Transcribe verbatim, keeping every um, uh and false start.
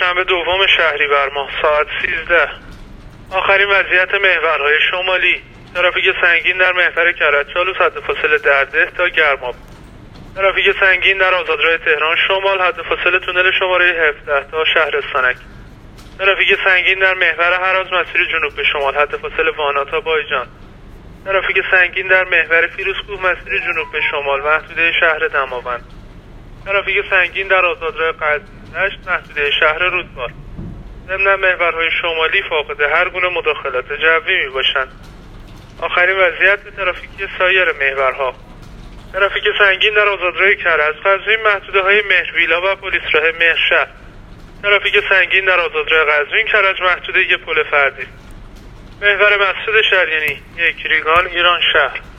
دوشنبه دوم شهریور ماه ساعت سیزده. آخرین وضعیت محورهای شمالی: ترافیک سنگین در محور کرج‌چالوس حد فاصله درده تا گرماب. ترافیک سنگین در آزادراه تهران شمال حد فاصله تونل شماره هفده تا شهرستانک. ترافیک سنگین در محور هراز مسیر جنوب به شمال حد فاصله وانا تا بایجان. ترافیک سنگین در محور فیروزکوه مسیر جنوب به شمال محدوده شهر دماوند. ترافیک سنگین در آزادراه قزوین محدوده شهر رودبار. ضمن محورهای شمالی فاقد هر گونه مداخلات جوی می باشند. آخرین وضعیت ترافیکی سایر محورها: ترافیک سنگین در آزادراه کرج قزوین محدوده های مهرویلا و پلیس راه مهرشهر. ترافیک سنگین در آزادراه قزوین کرج محدوده پل فردی. محور مسجد شریعتی یک ریگان ایران شهر.